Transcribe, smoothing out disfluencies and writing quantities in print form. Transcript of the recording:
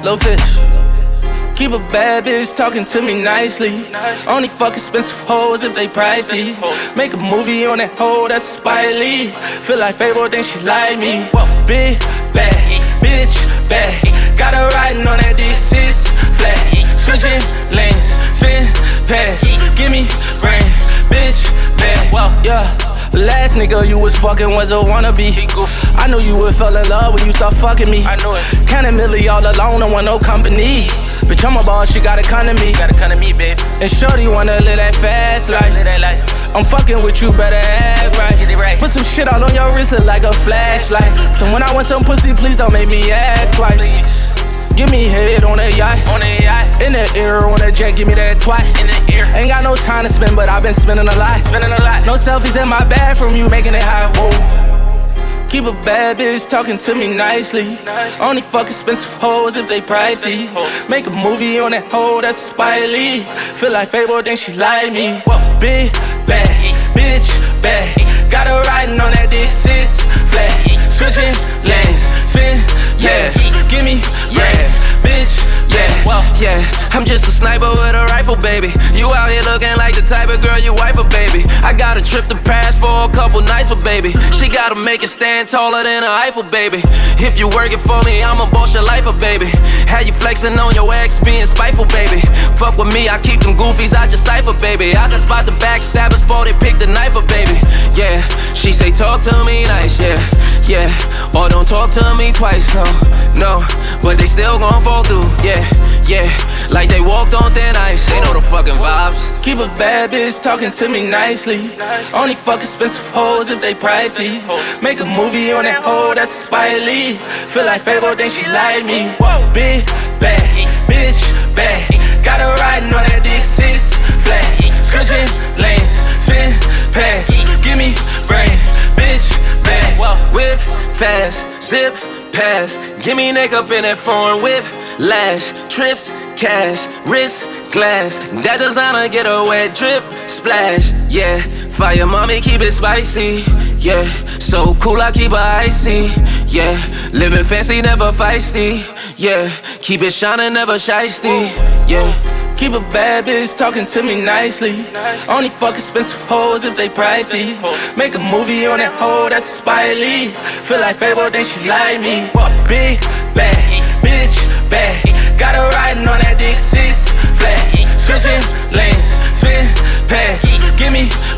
little fish. Keep a bad bitch talking to me nicely. Only fuck expensive hoes if they pricey. Make a movie on that hoe, that's Spike Lee. Feel like Fable, think she like me. Big bad, bitch bad. Got her riding on that dick 6 flat. Switching lanes, spin pass. Give me brain, bitch bad. Yeah. The last nigga you was fucking was a wannabe. I knew you would fall in love when you start fucking me. I knew it. Counting Millie all alone, don't want no company. Bitch, I'm a boss, she got a con to me. Babe. And shorty wanna live that fast life. I'm fucking with you, better act right. Put some shit all on your wrist, look like a flashlight. So when I want some pussy, please don't make me act twice. Give me head on a yacht. In the ear, on a jet, give me that twat. Ain't got no time to spend, but I've been spending a lot. No selfies in my bathroom, you making it hot, whoa. Keep a bad bitch talking to me nicely. Only fuck expensive hoes if they pricey. Make a movie on that hoe, that's Spike Lee. Feel like Fable, think she like me. Big bad, bitch bad. Got her riding on that dick 6 flat. Switching lanes, spin, yeah. Give me brain, bitch, yeah. I'm just a sniper with a rifle, baby. You out here looking like the type of girl you wife a baby. I got a trip to Paris for a couple nights for baby. She gotta make it stand taller than an Eiffel, baby. If you working for me, I'ma boss your life up, baby. Had you flexing on your ex, being spiteful, baby. Fuck with me, I keep them goofies out your cipher, baby. I can spot the backstabbers before they pick the knife up, baby. Yeah, she say talk to me nice, yeah. Or don't talk to me twice, no. But they still gon' fall through, yeah. Like they walked on thin ice, they know the fucking vibes. Keep a bad bitch talking to me nicely. Only fuck expensive hoes if they pricey. Make a movie on that hoe, that's Spike Lee. Feel like Fable, think she like me. Big bad, bitch bad. Got her riding on that dick 6 flat. Switching lanes, spin pass. Give me brain, bitch bad. Whip fast, zip pass. Give me neck up in that foreign whip. Lash, trips, cash, wrist, glass. That designer get a wet drip, splash. Yeah, fire mommy, keep it spicy. Yeah, so cool, I keep her icy. Yeah, living fancy, never feisty. Yeah, keep it shining, never shysty. Yeah. Keep a bad bitch talking to me nicely. Only fuck expensive hoes if they pricey. Make a movie on that hoe, that's Spike Lee. Feel like Fable, think she like me. Big bad, bitch bad. Got her riding on that dick 6 flat. Switching lanes, spin pass. Give me